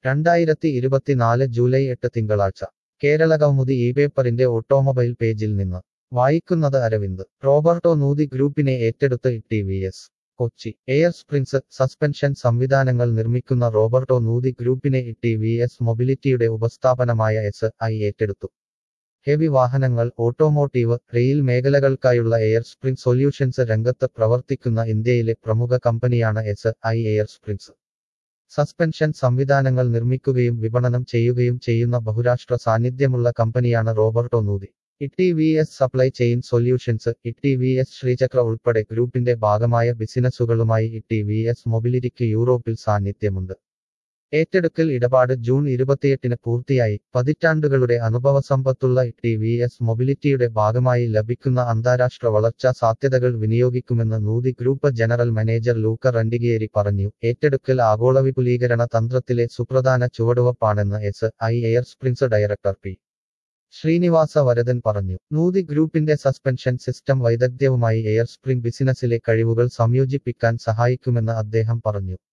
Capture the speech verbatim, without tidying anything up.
രണ്ടായിരത്തി ഇരുപത്തിനാല് ജൂലൈ എട്ട് തിങ്കളാഴ്ച കേരളകൗമുദി ഈ പേപ്പറിന്റെ ഓട്ടോമൊബൈൽ പേജിൽ നിന്ന് വായിക്കുന്നത് അരവിന്ദ്. റോബർട്ടോ നൂതി ഗ്രൂപ്പിനെ ഏറ്റെടുത്ത് T V S. Kochi. Air springs suspension സംവിധാനങ്ങൾ നിർമ്മിക്കുന്ന റോബർട്ടോ നൂതി ഗ്രൂപ്പിനെ ടി വി എസ് മൊബിലിറ്റിയുടെ ഉപസ്ഥാപനമായ എസ് ഐ ഏറ്റെടുത്തു. ഹെവി വാഹനങ്ങൾ, ഓട്ടോമോട്ടീവ്, റെയിൽ മേഖലകൾക്കായുള്ള എയർ സ്പ്രിംഗ് സൊല്യൂഷൻസ് രംഗത്ത് പ്രവർത്തിക്കുന്ന ഇന്ത്യയിലെ പ്രമുഖ കമ്പനിയാണ് S I air springs. Suspension സംവിധാനങ്ങൾ നിർമ്മിക്കുകയും വിപണനം ചെയ്യുകയും ചെയ്യുന്ന ബഹുരാഷ്ട്ര സാന്നിധ്യമുള്ള കമ്പനിയാണ് Roberto Nuti. T V S supply chain solutions, T V S Srichakra ഉൾപ്പെടെ ഗ്രൂപ്പിന്റെ ഭാഗമായ ബിസിനസ്സുകളുമായി ടി വി എസ് മൊബിലിറ്റിക്ക് യൂറോപ്പിൽ സാന്നിധ്യമുണ്ട്. ഏറ്റെടുക്കൽ ഇടപാട് ജൂൺ ഇരുപത്തിയെട്ടിന് പൂർത്തിയായി. പതിറ്റാണ്ടുകളുടെ അനുഭവസമ്പത്തുള്ള ടി വി എസ് മൊബിലിറ്റിയുടെ ഭാഗമായി ലഭിക്കുന്ന അന്താരാഷ്ട്ര വളർച്ചാ സാധ്യതകൾ വിനിയോഗിക്കുമെന്ന് Nuti group general manager Luca Randighieri പറഞ്ഞു. ഏറ്റെടുക്കൽ ആഗോള വിപുലീകരണ തന്ത്രത്തിലെ സുപ്രധാന ചുവടുവപ്പാണെന്ന് S I air springs director P Srinivasa Varadan പറഞ്ഞു. നൂതി ഗ്രൂപ്പിന്റെ സസ്പെൻഷൻ സിസ്റ്റം വൈദഗ്ധ്യവുമായി എയർ സ്പ്രിംഗ് ബിസിനസിലെ കഴിവുകൾ സംയോജിപ്പിക്കാൻ സഹായിക്കുമെന്ന് അദ്ദേഹം പറഞ്ഞു.